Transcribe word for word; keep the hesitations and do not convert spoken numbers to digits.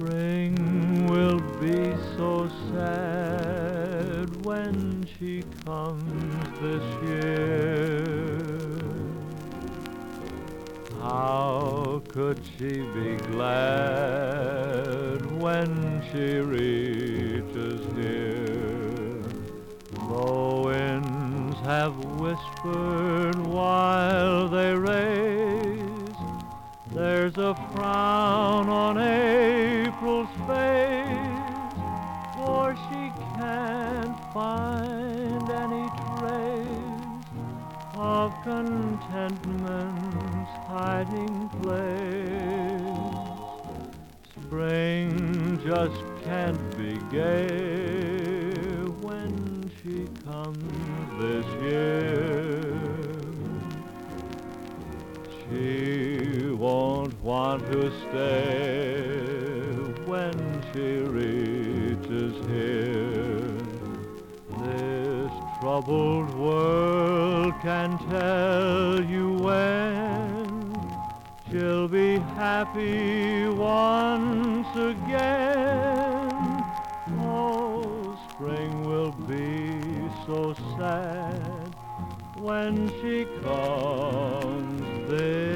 Spring will be so sad when she comes this year. How could she be glad when she reaches near? The winds have whispered while they race, there's a frown on April's face, for she can't find any trace of contentment's hiding place. Spring just can't be gay when she comes this year. She won't want to stay when she reaches here. This troubled world can tell you when she'll be happy once again. Oh, spring will be so sad when she comes this